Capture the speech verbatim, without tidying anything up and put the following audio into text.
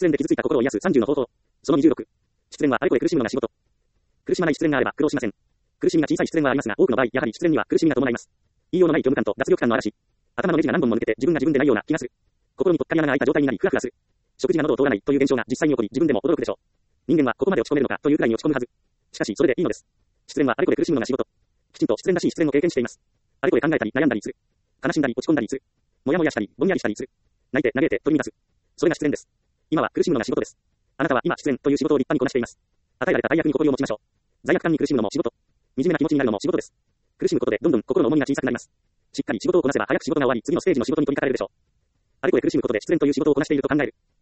恋で傷ついた心を癒すさんじゅうの方法。そのにじゅうろく。失恋はあれこれ苦しむのが仕事。苦しまない失恋があれば苦労しません。苦しみが小さい失恋はありますが、多くの場合、やはり失恋には苦しみが伴います。言いようのない虚無感と脱力感の嵐。頭のネジが何本も抜けて自分が自分でないような気がする。心にぽっかり穴が開いた状態になり、ふわふわする。食事が喉を通らないという現象が実際に起こり、自分でも驚くでしょう。人間はここまで落ち込めるのかというくらいに落ち込むはず。しかし、それでいいのです。失恋はあれこれ苦しむのが仕事。きちんと失恋らしい失恋を経験しています。あれこれ考えたり、悩んだりする。悲しんだり、落ち込んだりする。もやもやしたり、ぼんやりしたりする。泣いて、嘆いて、取り乱す。それが失恋です。今は苦しむのが仕事です。あなたは今失恋という仕事を立派にこなしています。与えられた罪悪に誇りを持ちましょう。罪悪感に苦しむのも仕事。惨めな気持ちになるのも仕事です。苦しむことでどんどん心の重みが小さくなります。しっかり仕事をこなせば早く仕事が終わり、次のステージの仕事に取り掛かれるでしょう。あれこれ苦しむことで失恋という仕事をこなしていると考える。